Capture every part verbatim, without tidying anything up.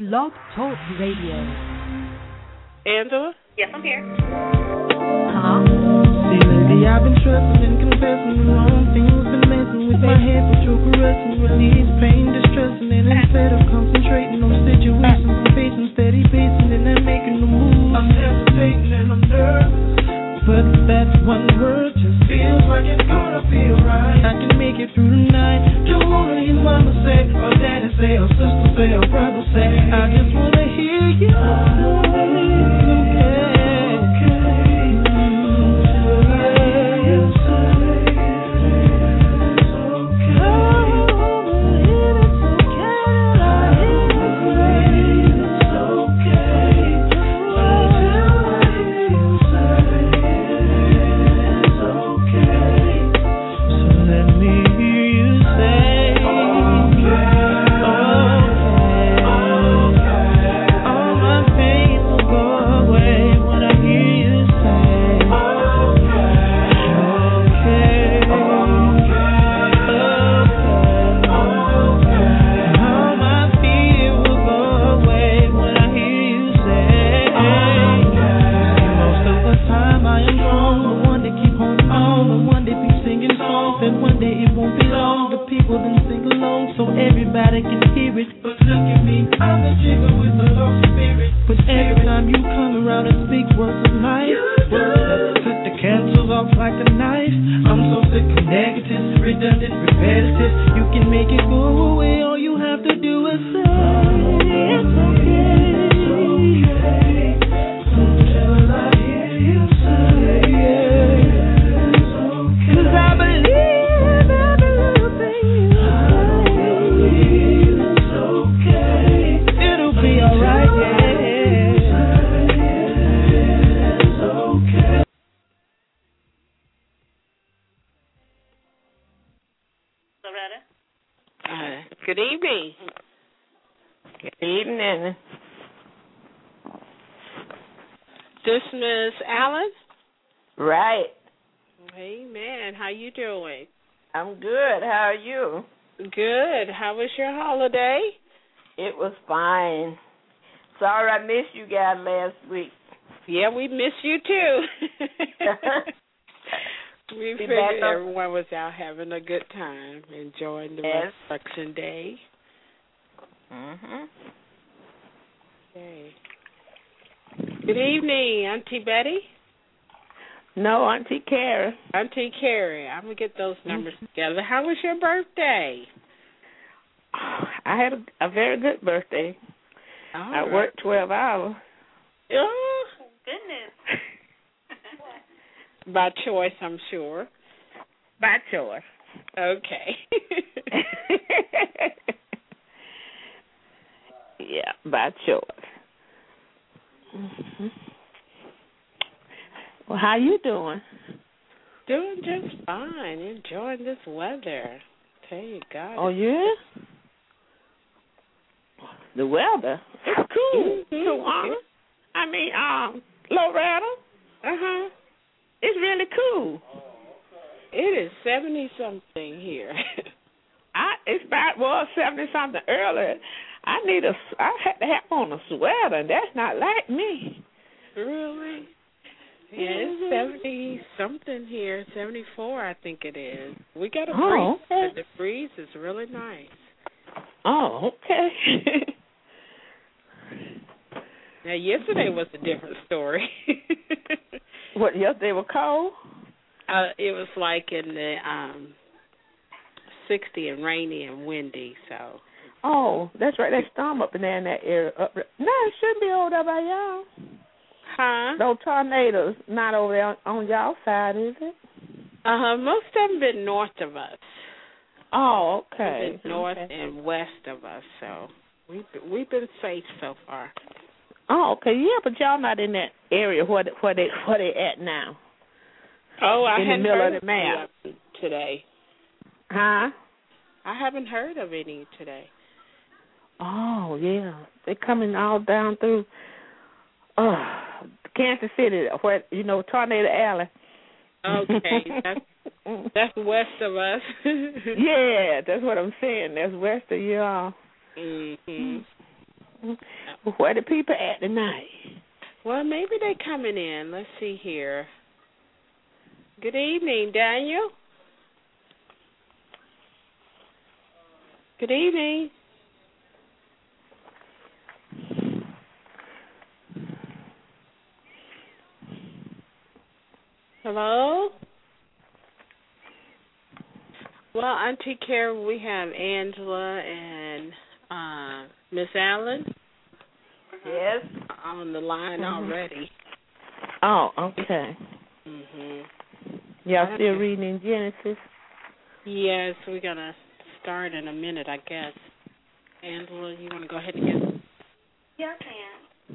Blog Talk Radio. Angela? Yes, I'm here. Huh? See, lately I've been trusting and confessing the wrong things, been messing with my head, but you're caressing, release pain, distressing, and instead of concentrating on situations, I'm facing steady pacing, and I'm making a move. I'm hesitating and I'm nervous, but that one word just feels like it's gonna be alright. I can make it through the night. Don't wanna hear mama say, or daddy say, or sister say, or brother say. I just wanna hear you. It's okay. How was your holiday? It was fine. Sorry I missed you guys last week. Yeah, we miss you too. We Be figured everyone was out having a good time, enjoying the yes. reflection day. Mhm. Okay. Good evening, Auntie Betty. No, Auntie Carrie. Auntie Carrie. I'm gonna get those numbers mm-hmm. together. How was your birthday? I had a, a very good birthday. All I right. worked twelve hours. Oh, goodness. By choice, I'm sure. By choice. Okay. Yeah, by choice. Mm-hmm. Well, how you doing? Doing just fine. Enjoying this weather. Tell you, God. Oh, yeah? The weather? It's cool. Mm-hmm. Tawana. I mean, um, Loretta. Uh-huh. It's really cool. It is seventy-something here. I It's about, well, seventy-something earlier. I need a, I had to have on a sweater. That's not like me. Really? Yeah, it's seventy-something here, seventy-four I think it is. We got a oh, breeze. okay. The breeze is really nice. Oh, okay. Now, yesterday was a different story. What, yesterday was cold? Uh, it was like in the um, sixty and rainy and windy, so. Oh, that's right. That storm up in there in that area. Up there. No, it shouldn't be over there by y'all. Huh? Those tornadoes not over there on, on y'all side, is it? Uh-huh. Most of them been north of us. Oh, okay. Been north okay. and west of us, so we've we've been safe so far. Oh, okay. Yeah, but y'all not in that area where they, where they where they at now. Oh, I in hadn't the middle heard of the map of today. Huh? I haven't heard of any today. Oh, yeah. They're coming all down through uh, Kansas City, where, you know, Tornado Alley. Okay, that's, that's west of us. Yeah, that's what I'm saying. That's west of y'all. Mm-hmm. Where the people at tonight? Well, maybe they coming in. Let's see here. Good evening, Daniel. Good evening. Hello? Well, Auntie Carol, we have Angela and uh, Miss Allen. Yes. On the line mm-hmm. already. Oh, okay. Mhm. Y'all okay. still reading in Genesis? Yes, we're gonna start in a minute, I guess. Angela, you want to go ahead and get? Yeah, I can.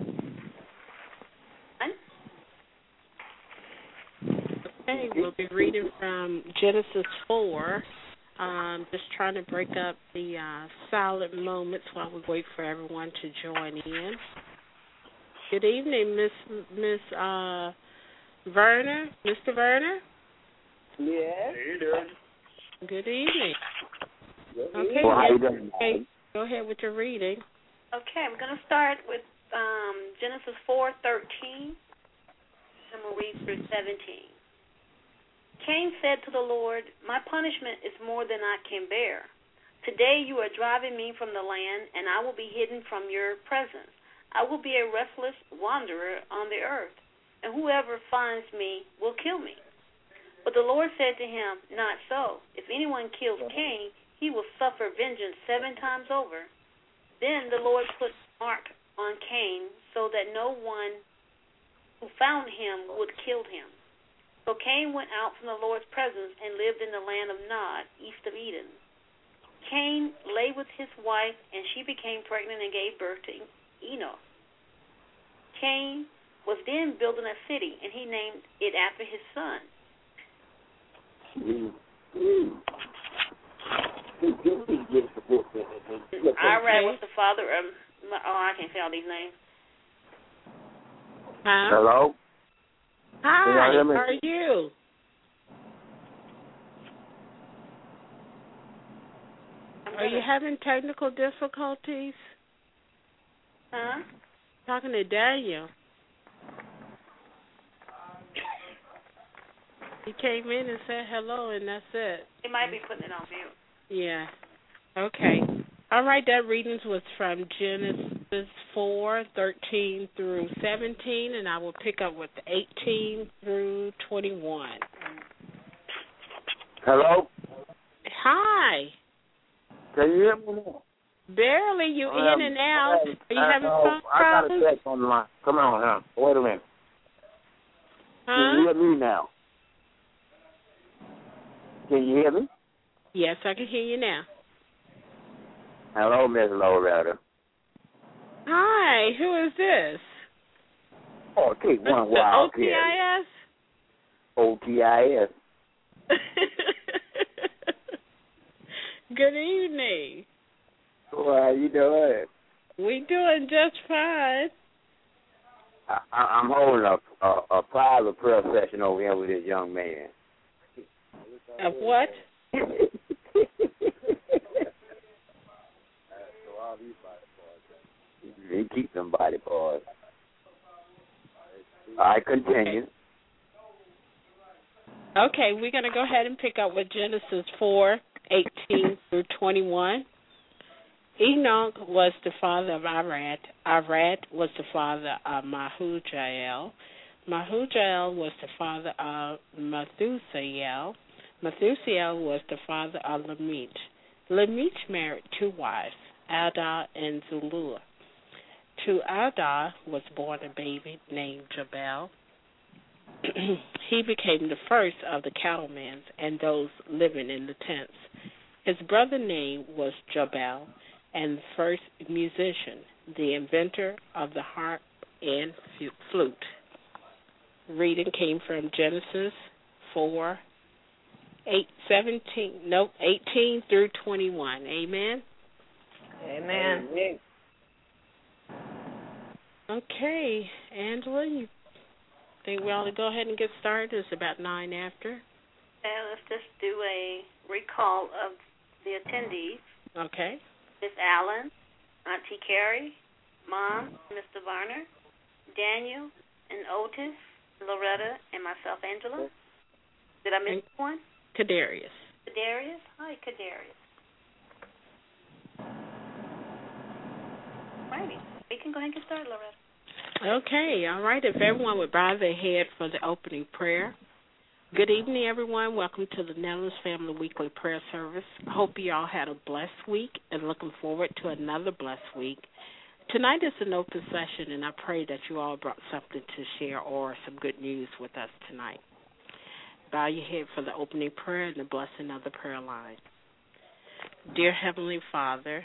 Okay, we'll be reading from Genesis four. Um, just trying to break up the uh, silent moments while we wait for everyone to join in. Good evening, Miss Miss uh, Verner, Mister Verner. Yes. Hey there. Good evening. Good okay, evening. Well, how you doing? Okay, go ahead with your reading. Okay, I'm going to start with um, Genesis four thirteen. I'm going to read through seventeen. Cain said to the Lord, "My punishment is more than I can bear. Today you are driving me from the land, and I will be hidden from your presence. I will be a restless wanderer on the earth, and whoever finds me will kill me." But the Lord said to him, "Not so. If anyone kills Cain, he will suffer vengeance seven times over." Then the Lord put a mark on Cain so that no one who found him would kill him. So Cain went out from the Lord's presence and lived in the land of Nod, east of Eden. Cain lay with his wife, and she became pregnant and gave birth to Enoch. Cain was then building a city, and he named it after his son. Irad was the father of, oh, I can't say all these names. Huh? Hello? Hi, how are you? Are you having technical difficulties? Huh? Talking to Daniel. He came in and said hello, and that's it. He might be putting it on mute. Yeah. Okay. All right, that readings was from Genesis four, thirteen through seventeen, and I will pick up with eighteen through twenty-one. Hello? Hi. Can you hear me now? Barely. You um, in and out. Are you uh, having uh, phone I got problems? a text on the line. Come on, huh? Wait a minute. Huh? Can you hear me now? Can you hear me? Yes, I can hear you now. Hello, Miss Loretta. Hi, who is this? Oh, take one The wild O T I S? O T I S. Good evening. Well, how you doing? We doing just fine. I, I, I'm holding a, a, a private prayer session over here with this young man. Of what? He keeps them body parts. I continue. Okay. okay, we're going to go ahead and pick up with Genesis four, eighteen through twenty-one. Enoch was the father of Irad. Irad was the father of Mahujael. Mahujael was the father of Methusael. Methusael was the father of Lamech. Lamech married two wives, Ada and Zillah. To Ada was born a baby named Jabal. He became the first of the cattlemen and those living in the tents. His brother's name was Jabal, and the first musician, the inventor of the harp and flute. Reading came from Genesis four, eight, seventeen, nope, eighteen through twenty-one. Amen. Amen. Amen. Okay, Angela, you think we ought to go ahead and get started? It's about nine after. And let's just do a recall of the attendees. Okay. Miss Allen, Auntie Carrie, Mom, Mister Varner, Daniel, and Otis, Loretta, and myself, Angela. Did I miss and one? Kadarius. Kadarius? Hi, Kadarius. Righty. We can go ahead and get started, Loretta. Okay, all right. If everyone would bow their head for the opening prayer. Good evening, everyone. Welcome to the Netherlands Family Weekly Prayer Service. I hope you all had a blessed week and looking forward to another blessed week. Tonight is an open session, and I pray that you all brought something to share or some good news with us tonight. Bow your head for the opening prayer and the blessing of the prayer line. Dear Heavenly Father,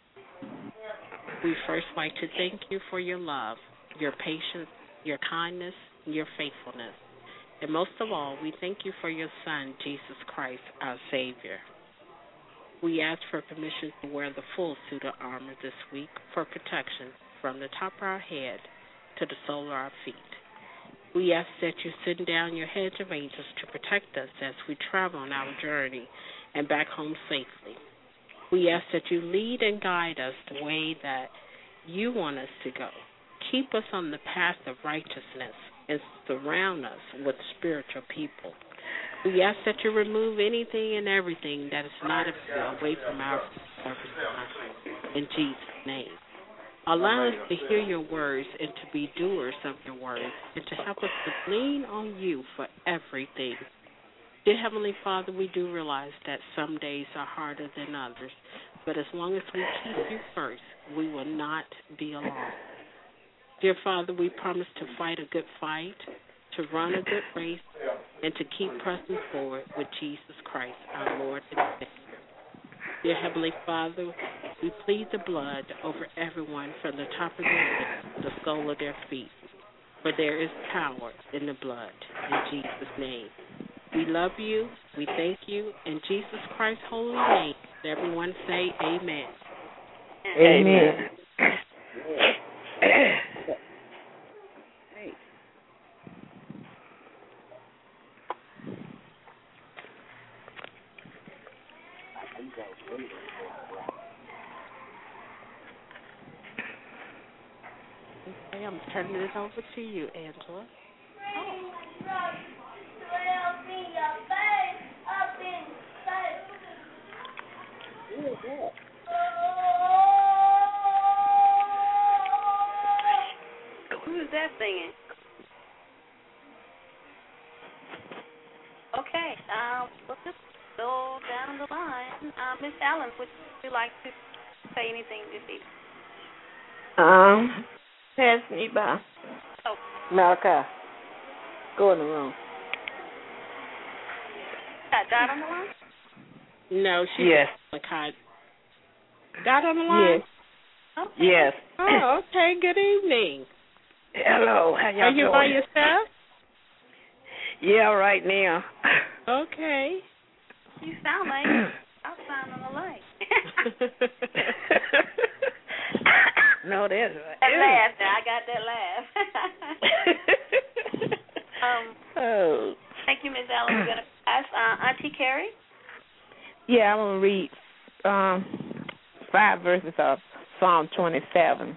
we first like to thank you for your love, your patience, your kindness, and your faithfulness. And most of all, we thank you for your Son, Jesus Christ, our Savior. We ask for permission to wear the full suit of armor this week for protection from the top of our head to the sole of our feet. We ask that you send down your hedge of angels to protect us as we travel on our journey and back home safely. We ask that you lead and guide us the way that you want us to go. Keep us on the path of righteousness and surround us with spiritual people. We ask that you remove anything and everything that is not of you away from our service. In Jesus' name. Allow us to hear your words and to be doers of your words and to help us to lean on you for everything. Dear Heavenly Father, we do realize that some days are harder than others, but as long as we keep you first, we will not be alone. Dear Father, we promise to fight a good fight, to run a good race, and to keep pressing forward with Jesus Christ, our Lord and Savior. Dear Heavenly Father, we plead the blood over everyone from the top of their head to the sole of their feet, for there is power in the blood. In Jesus' name. We love you. We thank you. In Jesus Christ's holy name, everyone say amen. Amen. Okay, I'm turning it over to you, Angela. Who is that singing? Okay, um, we'll just go down the line. Uh, Miss Allen, would you like to say anything this evening? Um, pass me by. Oh. Malachi, go in the room. Got Dot on the line? No, she yes. Malachi. Dot on the line? Yes. Okay. Yes. Oh, okay. Good evening. Hello. How y'all Are you doing? by yourself? Yeah, right now. Okay. You sound like I'll sound on the line. No, that's right. That laugh, now. I got that laugh. um, oh. Thank you, Miz Allen. We're going to ask uh, Auntie Carrie. Yeah, I'm going to read um, five verses of Psalm twenty-seven.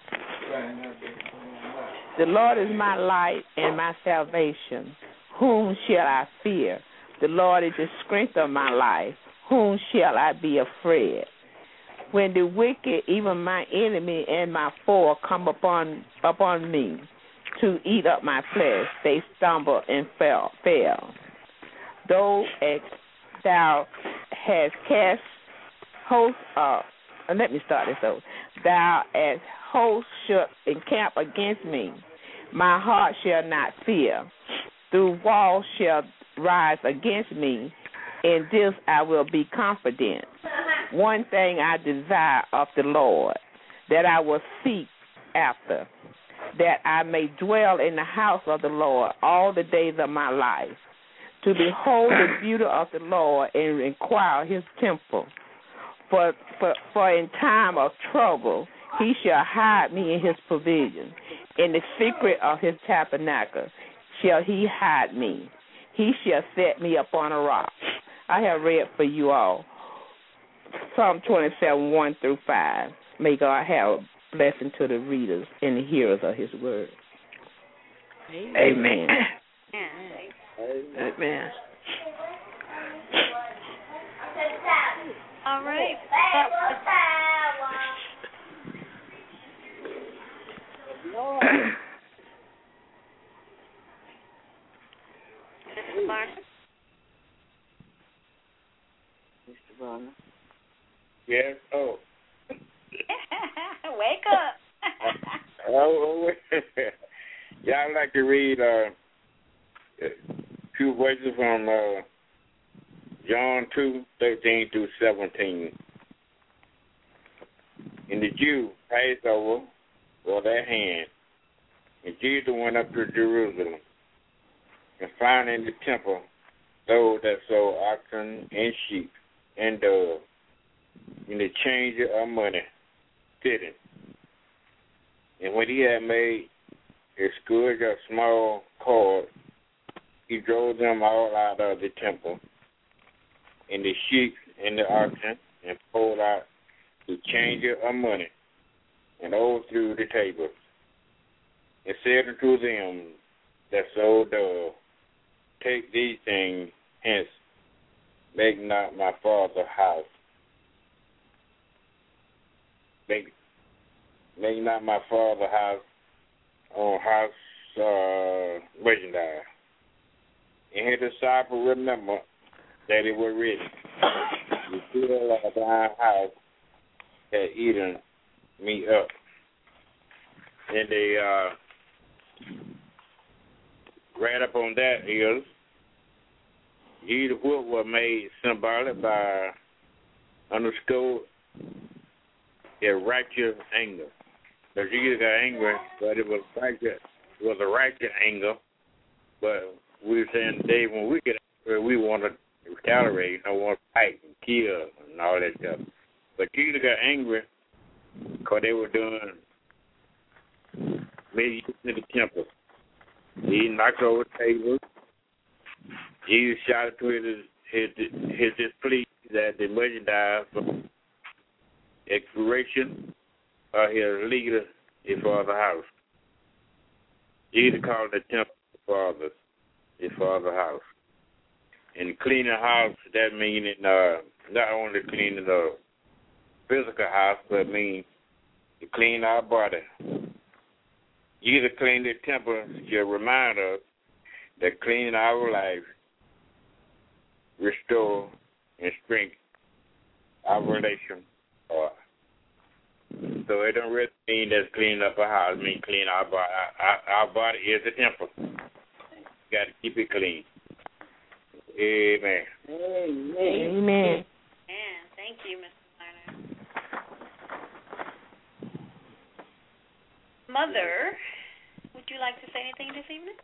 The Lord is my light and my salvation. Whom shall I fear? The Lord is the strength of my life. Whom shall I be afraid? When the wicked, even my enemy and my foe, come upon upon me to eat up my flesh, they stumble and fell. fell. Though thou hast cast hosts up, uh, let me start this over. Thou as hosts should encamp against me, my heart shall not fear. The wall shall rise against me, in this I will be confident. One thing I desire of the Lord, that I will seek after, that I may dwell in the house of the Lord all the days of my life, to behold the beauty of the Lord and inquire his temple. For, for, for in time of trouble he shall hide me in his pavilion. In the secret of his tabernacle shall he hide me. He shall set me upon a rock. I have read for you all Psalm twenty-seven, one through five. May God have blessing to the readers and the hearers of his word. Amen. Amen. Amen. Amen. All right. Mister Barnes? Mister Barnes? Yes. Oh. Wake up. Oh, yeah, I'd like to read uh, two verses from uh, John two, thirteen through seventeen. And the Jew passed over for their hand, and Jesus went up to Jerusalem, and found in the temple those that sold oxen and sheep and doves, and the changer of money sitting. And when he had made a scourge of small cords, he drove them all out of the temple, and the sheep and the oxen, and pulled out the changer of money, and overthrew the tables, and said unto them that sold doves, take these things hence, make not my father's house. Make, make not my father's house on house uh, merchandise. And his disciples remember that it was written, the people of thine house had eaten me up. And they uh, right up on that is, Jesus' word was made symbolic by underscore a righteous anger. So Jesus got angry, but it was righteous. It was a righteous anger. But we were saying today when we get angry, we want to retaliate, you know, want to fight and kill and all that stuff. But Jesus got angry because they were doing maybe in the temple. He knocked over tables. Jesus shouted to his his his displeasure that the merchandise from expiration of his leader is for the house. Jesus called the temple the Father's, his Father's house. And cleaning house, that means uh, not only cleaning the physical house, but means to clean our body. Jesus cleaned the temple to remind us that cleaning our life, restore and strengthen our relation. Uh, so it don't really mean that's cleaning up a house. It means clean our body. Our, our body is the temple. You got to keep it clean. Amen. Amen. Amen. Thank you, Mister Lerner. Mother, would you like to say anything this evening?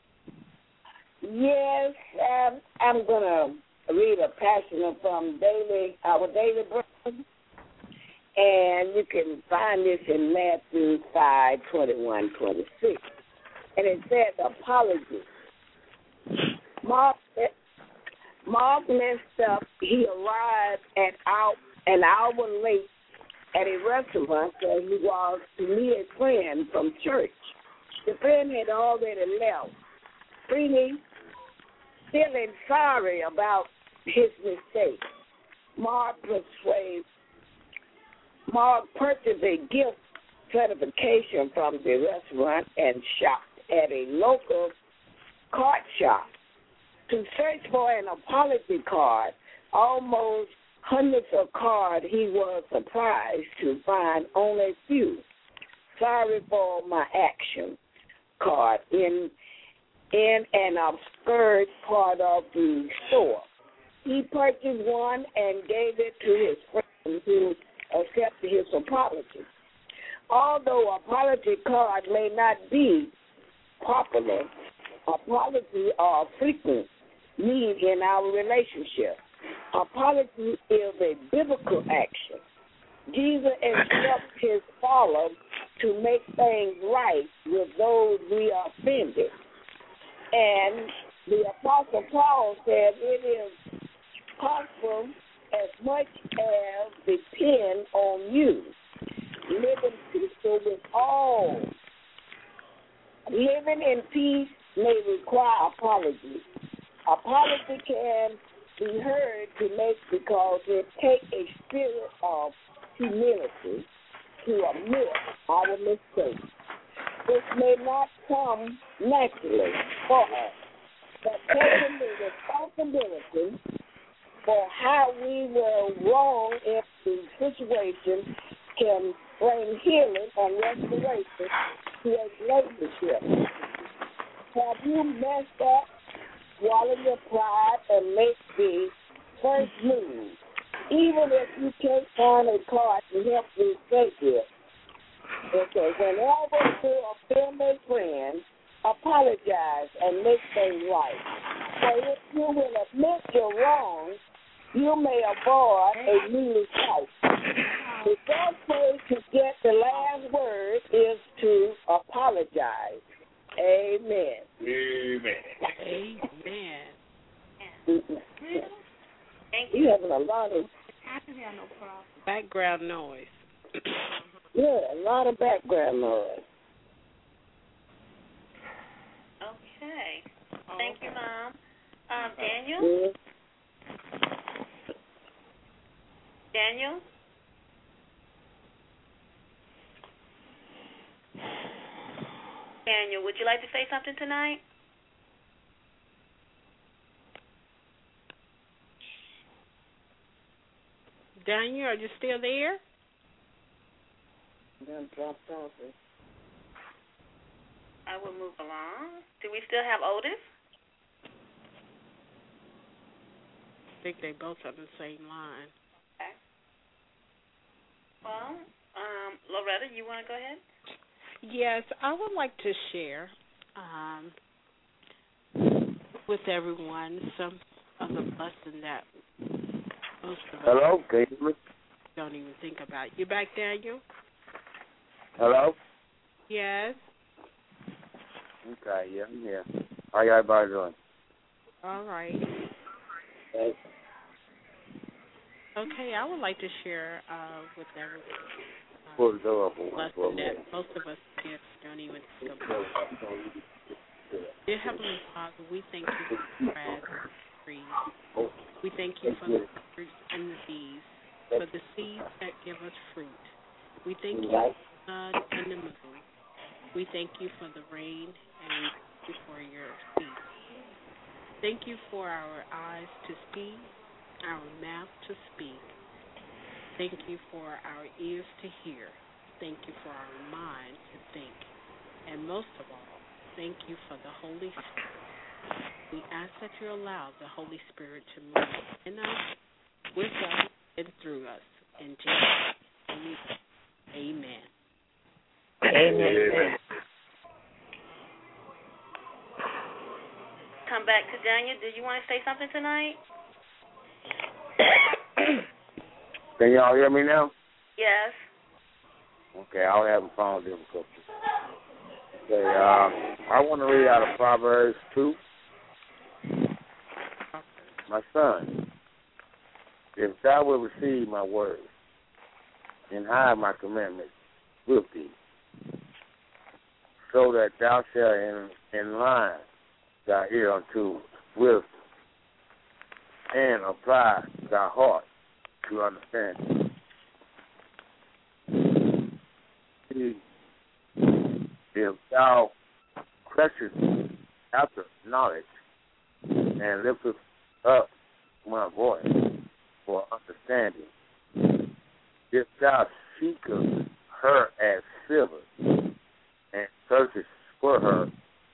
Yes, um, I'm going to read a passage from daily, our daily bread, and you can find this in Matthew five, twenty-one, twenty-six. And it says, apology. Mark, Mark messed up. He arrived at out an hour late at a restaurant where he was to meet a friend from church. The friend had already left. Feeling, feeling sorry about his mistake, Mark persuades, Mark purchased a gift certification from the restaurant and shopped at a local card shop to search for an apology card. Almost hundreds of cards, he was surprised to find only a few. Sorry for my action card in in an obscure part of the store. He purchased one and gave it to his friend who accepted his apology. Although apology cards may not be popular, apology are frequent need in our relationship. Apology is a biblical action. Jesus instructs his followers to make things right with those we offended. And the Apostle Paul said it is possible as much as depend on you. living peaceful with all. Living in peace may require apology. Apology can be heard to make because it takes a spirit of humility to admit our mistakes. This may not come naturally for us, but taking the responsibility for how we were wrong in the situation can bring healing and restoration to a relationship. Have you messed up, swallow your pride, and make the first move, even if you can't find a card to help you take it? Okay, whenever you offend a friend, apologize and make things right. So if you will admit you're wrong, you may avoid a mealy fight. The best way to get the last word is to apologize. Amen. Amen. Amen. You having a lot of Background noise. yeah, a lot of background noise. Okay. Thank you, Mom. Um, Daniel? Yeah. Daniel? Daniel, would you like to say something tonight? Daniel, are you still there? Then dropped off. I will move along. Do we still have Otis? I think they both on the same line. Okay. Well, um, Loretta, you want to go ahead? Yes, I would like to share um, with everyone some of the blessing that most of us Hello? Can you hear me? don't even think about. You back, Daniel? Hello? Yes. Okay, yeah, I'm here. How y'all everybody doing? All right. Hey. Okay, I would like to share uh, with everyone Pull the door open uh, for a blessing minute. that most of us get, don't even think about. Dear Heavenly Father, we thank you for the grass and the trees. We thank you for the fruits and the bees, for the seeds that give us fruit. We thank you for the sun and the moon. We thank you for the rain, and we thank you for your seed. Thank you for our eyes to see, our mouth to speak. Thank you for our ears to hear. Thank you for our mind to think. And most of all, thank you for the Holy Spirit. We ask that you allow the Holy Spirit to move in us, with us, and through us. In Jesus' name, amen. Amen. Come back to Daniel. Do you want to say something tonight? Can y'all hear me now? Yes. Okay, I'll have a phone difficulty. Okay, uh, I want to read out of Proverbs two. My son, if thou wilt receive my words and hide my commandments with thee, so that thou shalt in, incline thy ear unto wisdom, and apply thy heart to understanding. If thou pressest after knowledge and liftest up my voice for understanding, if thou seekest her as silver and searchest for her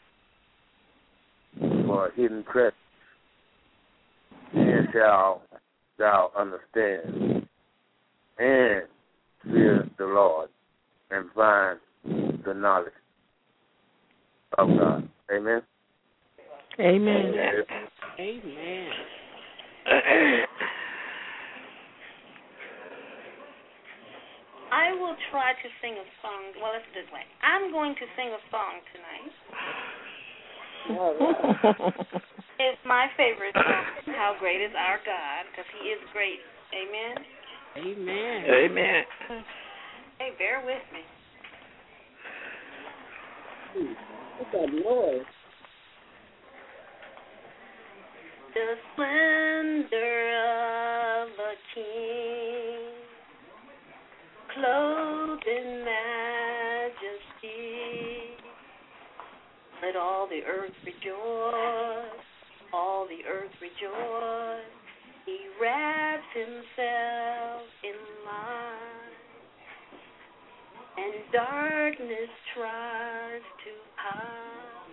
for hidden treasures, then shalt thou understand and fear the Lord and find the knowledge of God. Amen. Amen. Amen. I will try to sing a song. Well, let's do it this way. I'm going to sing a song tonight. It's my favorite song, How Great Is Our God, because he is great. Amen? Amen. Amen. Hey, bear with me. What's that noise? The splendor of a king, clothed in majesty. Let all the earth rejoice, all the earth rejoice. He wraps himself in light, and darkness tries to hide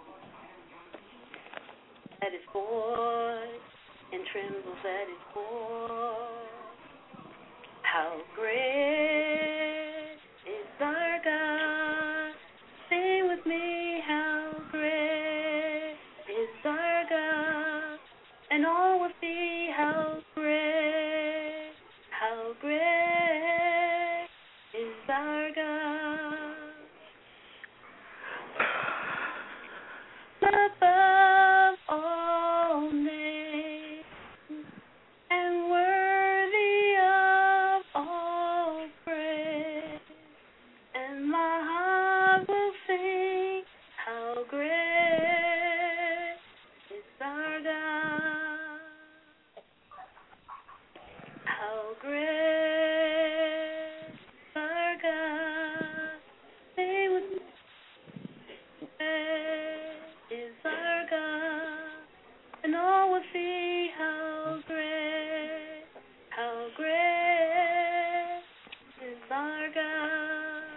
at his voice, and trembles at his voice. How great is our God? Sing with me, how great is our God, and all will see how great, how great is our God. Above all names, and worthy of all praise, and my heart will sing how great is our God, how great is our God. Sing with me, great is our God, and all will see how great, how great is our God.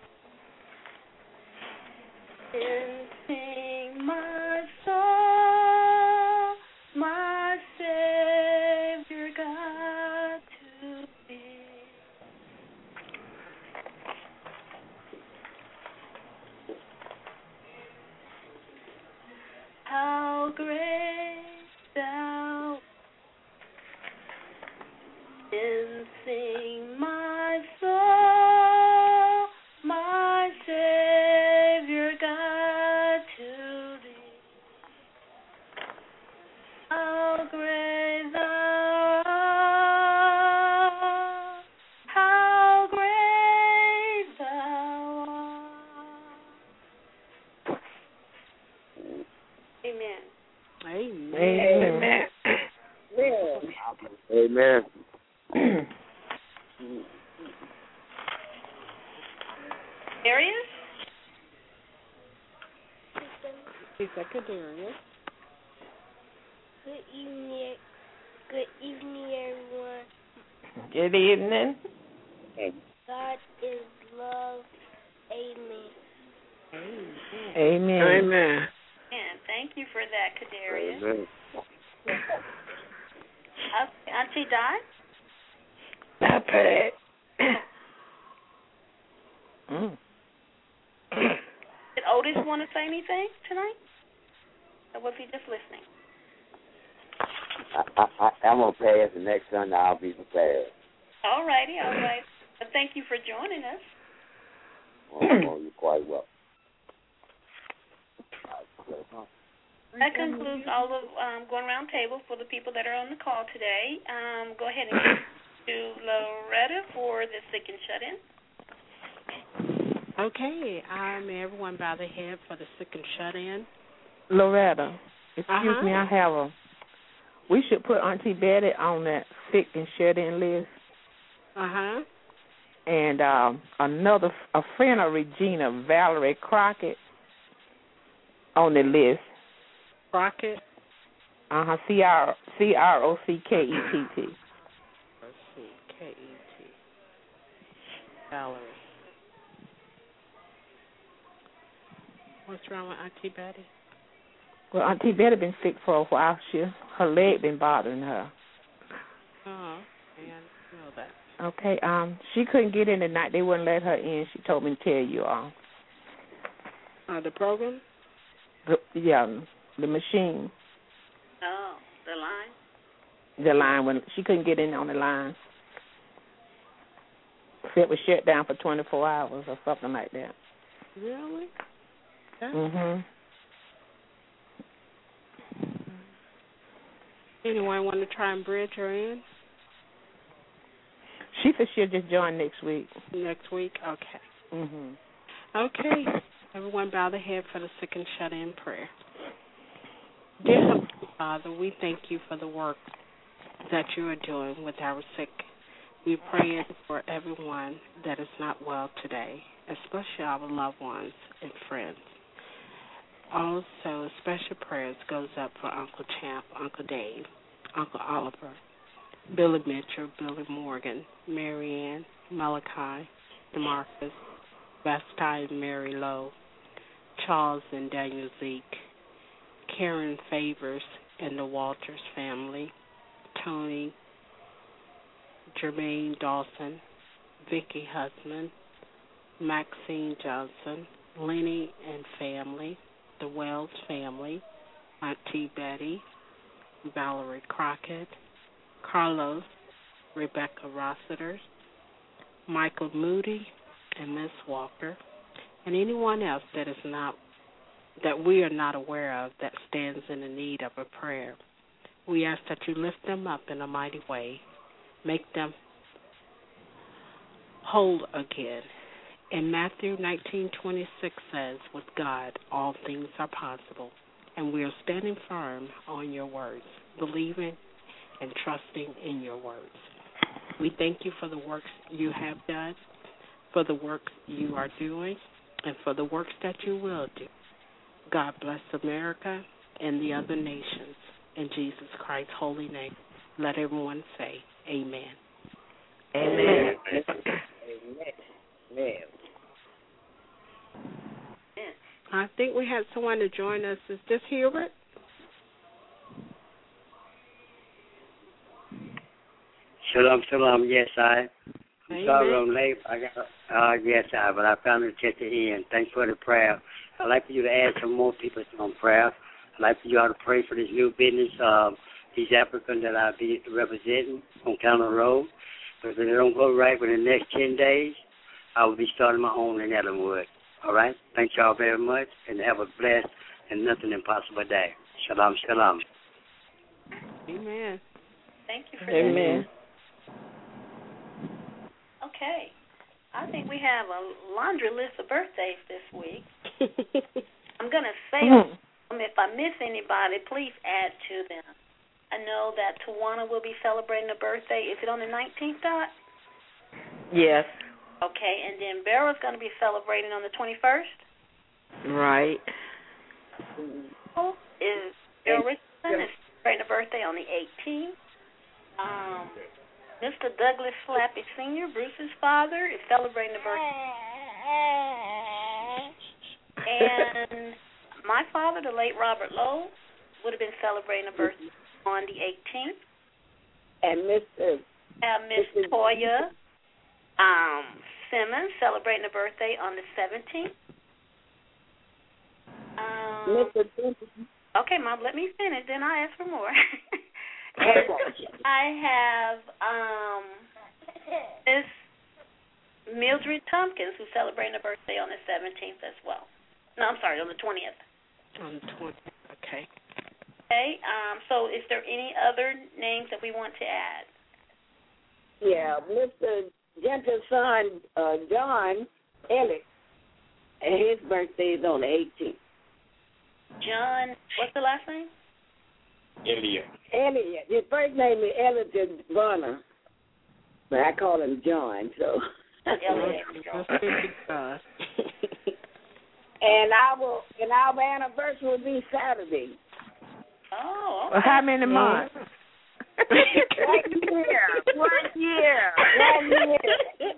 And sing my soul, my Savior God to thee. How great thou and sing my soul, my Savior God to thee. How great thou art, how great thou art. Amen. Amen. Amen. Amen. Darius? Is that good, Darius? Good evening. Good evening, everyone. Good evening. God is love. Amen. Amen. Amen. And thank you for that, Kadarius. Amen. Uh, Auntie Dot? Not bad. mm. Did Otis want to say anything tonight? Or was he just listening? I, I, I, I'm going to pass, and next Sunday I'll be prepared. All righty, all right. But thank you for joining us. Oh, you're quite welcome. That concludes all of um, Going Round Table for the people that are on the call today. Um, go ahead and go to Loretta for the Sick and Shut-In. Okay, um, everyone bow their head for the sick and shut-in. Loretta, excuse Uh-huh. me, I have a. We should put Auntie Betty on that sick and shut-in list. Uh-huh. And um, another, a friend of Regina, Valerie Crockett, on the list. Crockett? Uh-huh, C R C R O C K E T T. Let's see, K E T. Valerie. What's wrong with Auntie Betty? Well, Auntie Betty been sick for a while. She, her leg been bothering her. Oh, I didn't know that. Okay, um, she couldn't get in tonight. They wouldn't let her in. She told me to tell you all. Uh, the program? The, yeah, the machine, Oh, the line? the line, when she couldn't get in on the line. It was shut down for twenty-four hours or something like that. Really? Okay. Mhm. Anyone want to try and bridge her in? She said she'll just join next week. Next week? Okay. Mhm. Okay. Everyone bow their head for the sick and shut in prayer. Dear Heavenly Father, we thank you for the work that you are doing with our sick. We pray for everyone that is not well today, especially our loved ones and friends. Also, special prayers goes up for Uncle Champ, Uncle Dave, Uncle Oliver, Billy Mitchell, Billy Morgan, Marianne, Malachi, DeMarcus, Basti and Mary Lowe, Charles and Daniel Zeke, Karen Favors and the Walters family, Tony, Jermaine Dawson, Vicky Husband, Maxine Johnson, Lenny and family, the Wells family, Auntie Betty, Valerie Crockett, Carlos, Rebecca Rossiter, Michael Moody, and Miss Walker, and anyone else that is not that we are not aware of that stands in the need of a prayer. We ask that you lift them up in a mighty way, make them whole again. And Matthew nineteen twenty-six says, with God, all things are possible. And we are standing firm on your words, believing and trusting in your words. We thank you for the works you have done, for the works you are doing, and for the works that you will do. God bless America and the other nations. In Jesus Christ's holy name, let everyone say amen. Amen. Amen. Amen. I think we had someone to join us. Is this Hubert? Shalom, shalom. Yes, I. I'm Amen. sorry I'm late. I got. Uh, yes, I. But I found it at the end. Thanks for the prayer. I'd like for you to add some more people on prayer. I'd like for you all to pray for this new business, um, East African that I'll be representing on County Road. But if it don't go right within the next ten days, I will be starting my own in Ellenwood. All right? Thank y'all very much, and have a blessed and nothing impossible day. Shalom, shalom. Amen. Thank you for Amen. that. Okay. I think we have a laundry list of birthdays this week. I'm going to say them. If I miss anybody, please add to them. I know that Tawana will be celebrating a birthday. Is it on the nineteenth, Dot? Yes. Okay, and then Beryl going to be celebrating on the twenty-first? Right. Oh, is Bill Richardson is celebrating a birthday on the eighteenth. Um, Mister Douglas Slappy Senior, Bruce's father, is celebrating a birthday. And my father, the late Robert Lowe, would have been celebrating a birthday on the eighteenth. And Mister Uh, Miss Toya um, Simmons celebrating a birthday on the seventeenth. Um, Mister Okay, Mom, let me finish, then I'll ask for more. And I have um, Miss Mildred Tompkins, who's celebrating a birthday on the seventeenth as well. No, I'm sorry, on the twentieth. On the twentieth, okay. Okay, um, so is there any other names that we want to add? Yeah, Mister Gentle's son, uh, John Elliott, and his birthday is on the eighteenth. John, what's the last name? Elliot. Elliott. His first name is Elliott Bonner, but I call him John, so. Elliott. And our and our anniversary will be Saturday. Oh, okay. Well, how many months? One year. One year. One year.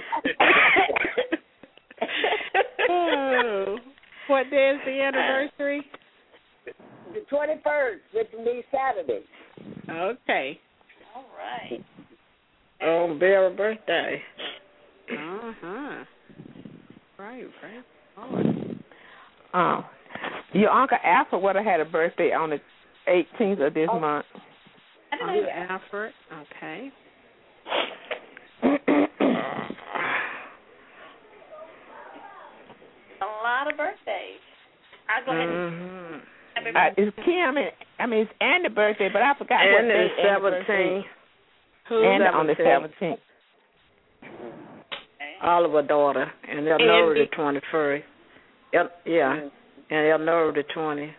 Oh, what day is the anniversary? The twenty-first, which will be Saturday. Okay. All right. On Bell's birthday. Uh-huh. Right, right. Oh. Oh. Your Uncle Alfred would have had a birthday on the eighteenth of this Oh. month. Uncle Alfred, okay. A lot of birthdays. I'll go ahead and Mm-hmm. happy Uh, birthday. it's Kim, and, I mean, it's Andy's birthday, but I forgot what And day the Andy's birthday seventeenth. is. And on the seventeenth. Oliver daughter, and Eleanor the twenty-first. El, yeah, mm-hmm. and Eleanor the twentieth.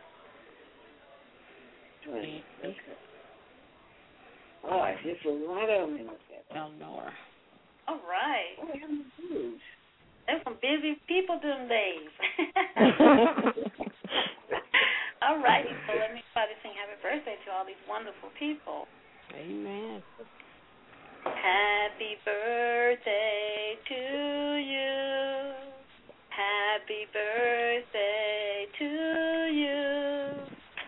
twenty. Okay. All right, this was right on in the Eleanor. All right. Oh, I'm huge. There's some busy people them days. All righty, so let me try to sing happy birthday to all these wonderful people. Amen. Happy birthday to you. Happy birthday to you.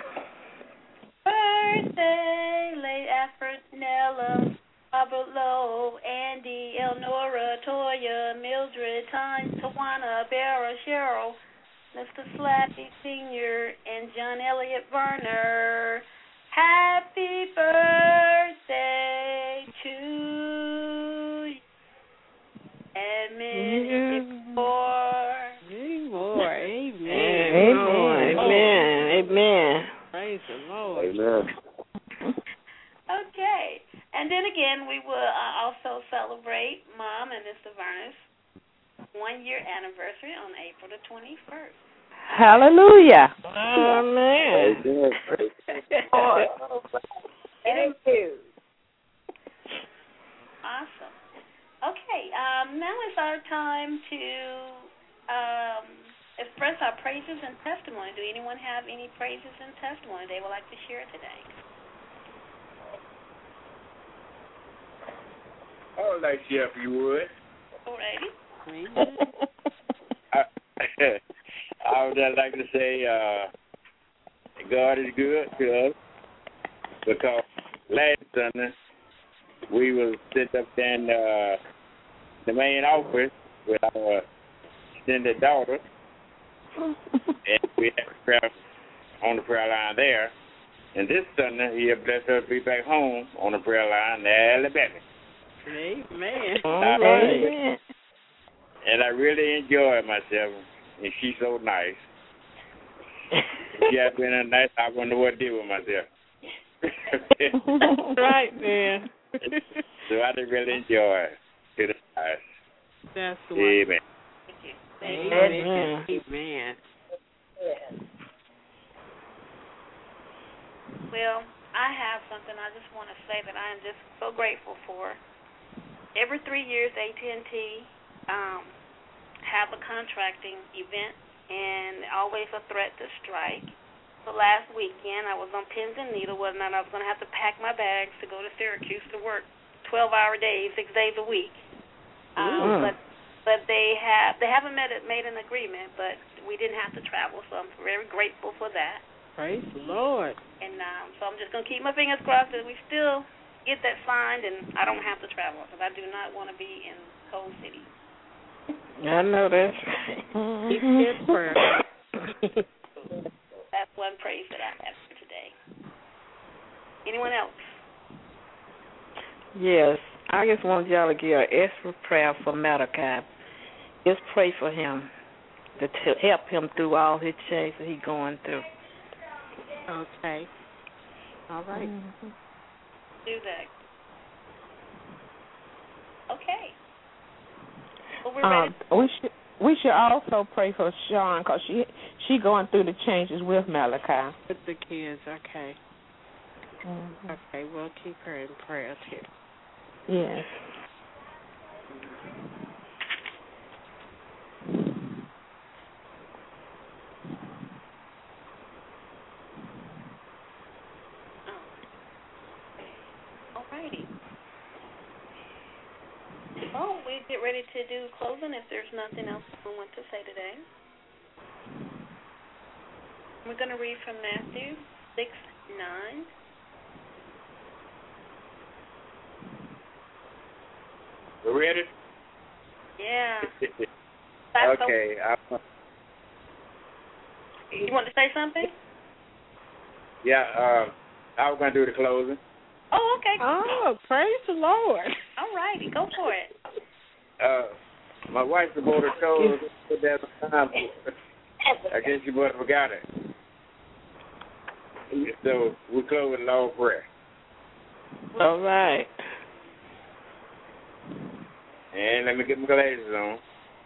Birthday, late effort, Nella, Robert Lowe, Andy, Elnora, Toya, Mildred, Tanya, Tawana, Barra, Cheryl, Mister Slappy Senior, and John Elliott Verner. Happy birthday to you. And many more. Many more. Amen. Amen. Amen. Amen. Praise the Lord. Amen. Okay. And then again, we will uh, also celebrate Mom and Mister Verner's one-year anniversary on April the twenty-first. Hallelujah. Amen. Amen. Thank you. Awesome. Okay, um, now is our time to um, express our praises and testimony. Do anyone have any praises and testimony they would like to share today? I would like to share if you would. All righty. I, I would just like to say uh, God is good to us because last Sunday we were sitting up in uh, the main office with our extended daughter, and we had prayer on the prayer line there. And this Sunday, He blessed us to be back home on the prayer line in Alabama. Amen. All right. And I really enjoy myself, and she's so nice. If she had been a nice, I wouldn't know what to do with myself. Right, man. So I did really enjoy it. To the nice. That's the Amen. Thank you. Amen. Amen. Well, I have something I just want to say that I am just so grateful for. Every three years, A T and T um, have a contracting event, and always a threat to strike. So last weekend, I was on pins and needles whether or not I was going to have to pack my bags to go to Syracuse to work twelve-hour days, six days a week. Um, but but they have they haven't made it, made an agreement, but we didn't have to travel, so I'm very grateful for that. Praise the Lord. And um, so I'm just going to keep my fingers crossed that we still get that signed and I don't have to travel because I do not want to be in cold city. I know that's right. Keep your prayer. That's one praise that I have for today. Anyone else? Yes. I just want y'all to give an extra prayer for Malachi. Just pray for him to t- help him through all his changes he's going through. Okay. All right. Mm-hmm. Do that. Okay. Well, we're Um, ready. we should we should also pray for Sean because she she going through the changes with Malachi. With the kids, okay. Mm-hmm. Okay, we'll keep her in prayer too. Yes. All righty. Well, we get ready to do closing if there's nothing else we want to say today. We're going to read from Matthew six nine. We ready? Yeah. Okay. I, You want to say something? yeah, uh, I was going to do the closing. Oh, okay. Oh, praise the Lord. All righty. Go for it. Uh, my wife supposed to told put that time. I guess you must have forgot it. So we close with a long prayer. All right. And let me get my glasses on.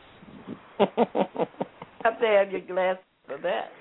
Have to have your glasses for that.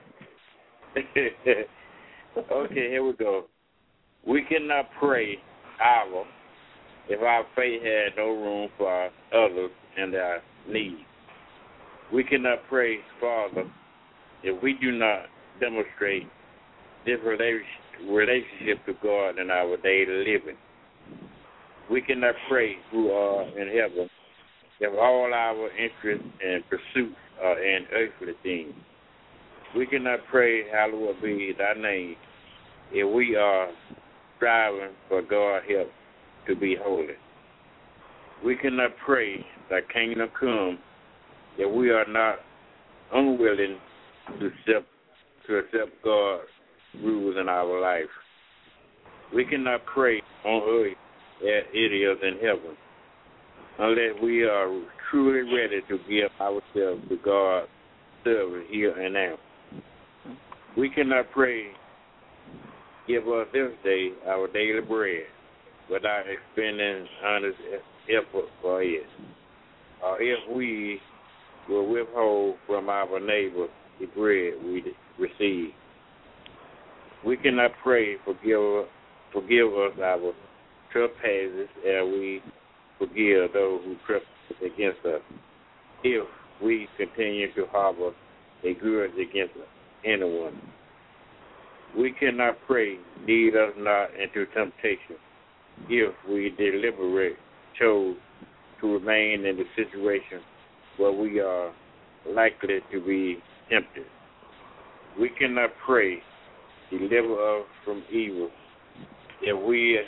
Okay, here we go. We cannot pray our if our faith had no room for others and their needs. We cannot pray, Father, if we do not demonstrate this relationship to God in our daily living. We cannot pray who are in heaven if all our interests and pursuits are in earthly things. We cannot pray, hallowed be thy name, if we are striving for God's help to be holy. We cannot pray thy kingdom come if we are not unwilling to accept to accept God's rules in our life. We cannot pray on earth as it is in heaven unless we are truly ready to give ourselves to God's service here and now. We cannot pray, give us this day our daily bread without expending honest effort for it. Or if we will withhold from our neighbor the bread we receive. We cannot pray, forgive, forgive us our trespasses as we forgive those who trespass against us. If we continue to harbor a grudge against anyone. We cannot pray, lead us not into temptation, if we deliberately chose to remain in the situation where we are likely to be tempted. We cannot pray, deliver us from evil, if we are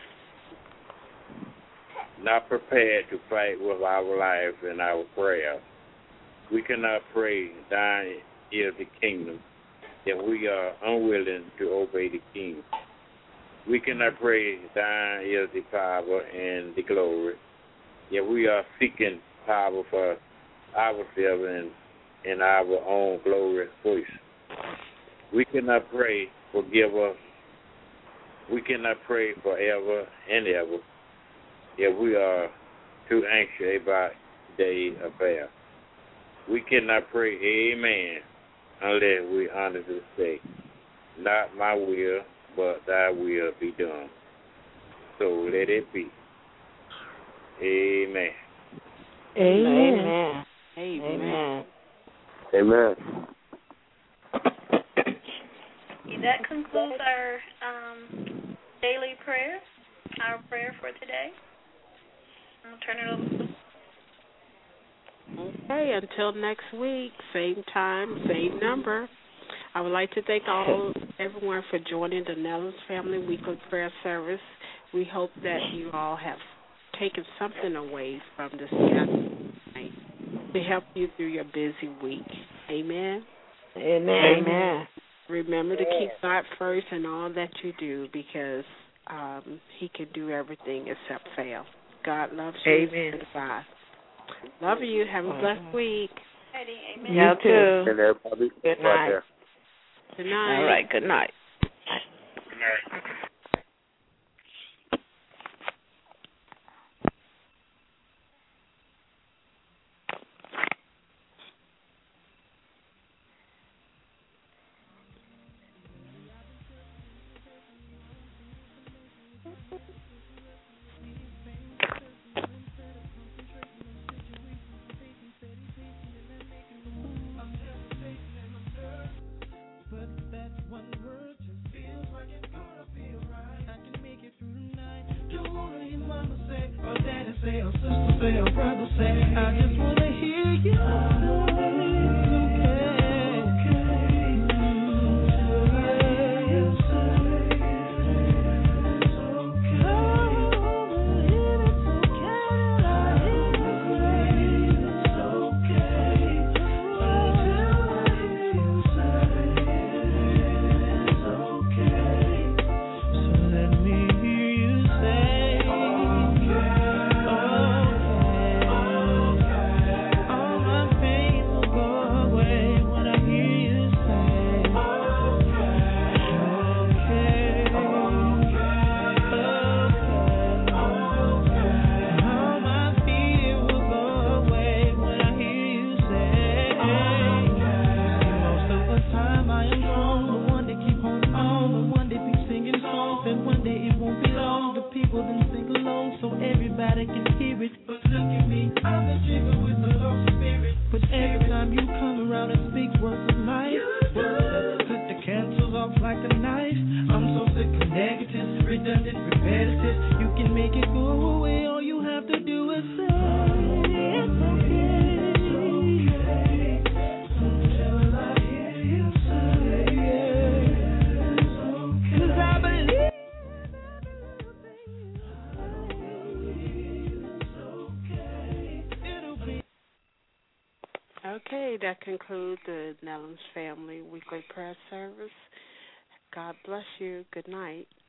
not prepared to fight with our lives and our prayers. We cannot pray, thine is the kingdom, if we are unwilling to obey the king. We cannot pray, thine is the power and the glory, if we are seeking power for ourselves and in our own glorious voice. We cannot pray, forgive us. We cannot pray forever and ever if we are too anxious about day affair. We cannot pray amen unless we honestly say, not my will, but thy will be done. So let it be. Amen. Amen. Amen. Amen. Okay, that concludes our um, daily prayer, our prayer for today. I'll turn it over. Okay, until next week, same time, same number. I would like to thank all everyone for joining the Nellis Family Weekly Prayer Service. We hope that you all have taken something away from this gathering tonight to help you through your busy week. Amen. Amen. Amen. Remember to keep God first in all that you do, because um, He can do everything except fail. God loves you. Amen. God. Love you. Have a blessed week. Amen. You too. And everybody, Good night. right there. Good night. All right. Good night. Good night. Say, or sister say, or brother say, I just wanna hear you. Okay. redundant, repetitive. You can make it go away. All you have to do is say it's okay. It's okay. Until I hear you say it's okay. 'Cause I believe it's okay. It'll be. Okay, that concludes the Nellum's Family Weekly Prayer Service. God bless you. Good night.